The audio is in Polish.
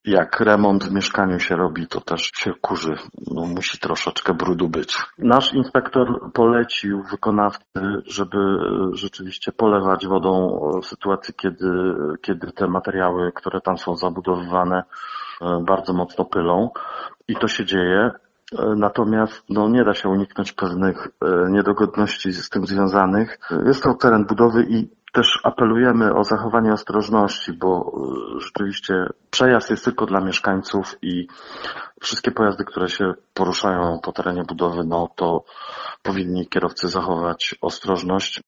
Jak remont w mieszkaniu się robi, to też się kurzy. No, musi troszeczkę brudu być. Nasz inspektor polecił wykonawcy, żeby rzeczywiście polewać wodą w sytuacji, kiedy te materiały, które tam są zabudowywane, bardzo mocno pylą. I to się dzieje. Natomiast nie da się uniknąć pewnych niedogodności z tym związanych. Jest to teren budowy i też apelujemy o zachowanie ostrożności, bo rzeczywiście przejazd jest tylko dla mieszkańców i wszystkie pojazdy, które się poruszają po terenie budowy, to powinni kierowcy zachować ostrożność.